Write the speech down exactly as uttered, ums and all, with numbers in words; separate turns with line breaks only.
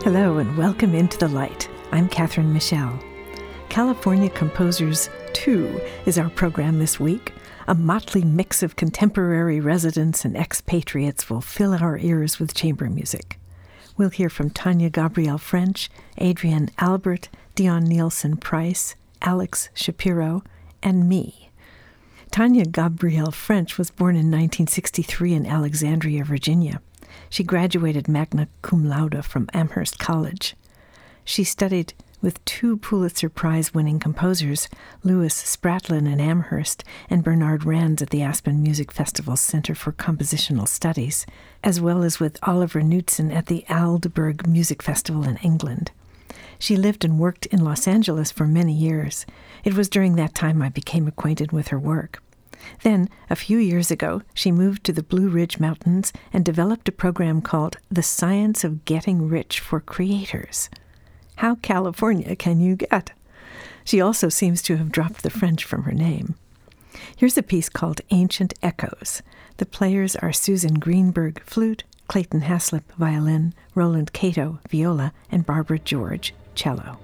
Hello and welcome into the light. I'm Catherine Michelle. California Composers two is our program this week. A motley mix of contemporary residents and expatriates will fill our ears with chamber music. We'll hear from Tanya Gabrielle French, Adrienne Albert, Dion Nielsen Price, Alex Shapiro, and me. Tanya Gabrielle French was born in nineteen sixty-three in Alexandria, Virginia. She graduated magna cum laude from Amherst College. She studied with two Pulitzer Prize-winning composers, Louis Spratlin in Amherst and Bernard Rands at the Aspen Music Festival's Center for Compositional Studies, as well as with Oliver Knudsen at the Aldeburgh Music Festival in England. She lived and worked in Los Angeles for many years. It was during that time I became acquainted with her work. Then, a few years ago, she moved to the Blue Ridge Mountains and developed a program called The Science of Getting Rich for Creators. How California can you get? She also seems to have dropped the French from her name. Here's a piece called Ancient Echoes. The players are Susan Greenberg, flute, Clayton Haslip, violin, Roland Cato, viola, and Barbara George, cello.